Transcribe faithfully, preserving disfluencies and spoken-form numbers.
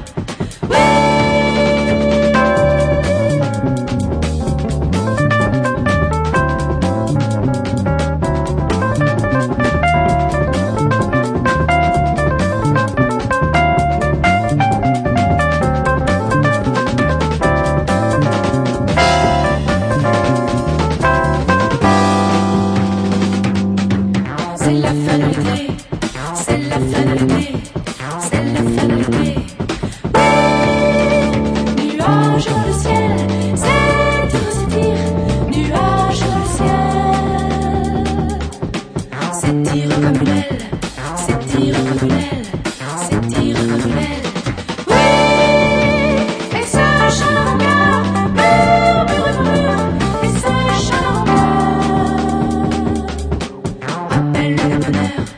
C'est la fin de l'été, c'est la fin de l'été, c'est la fin de l'été. Oui, nuages dans le ciel, s'étire, s'étire, nuages dans le ciel. S'étire comme une aile, s'étire comme une aile, s'étire comme une aile. Oui, et ce chaleur en cœur, murmure, murmure, et ce chaleur en cœur appelle le bonheur.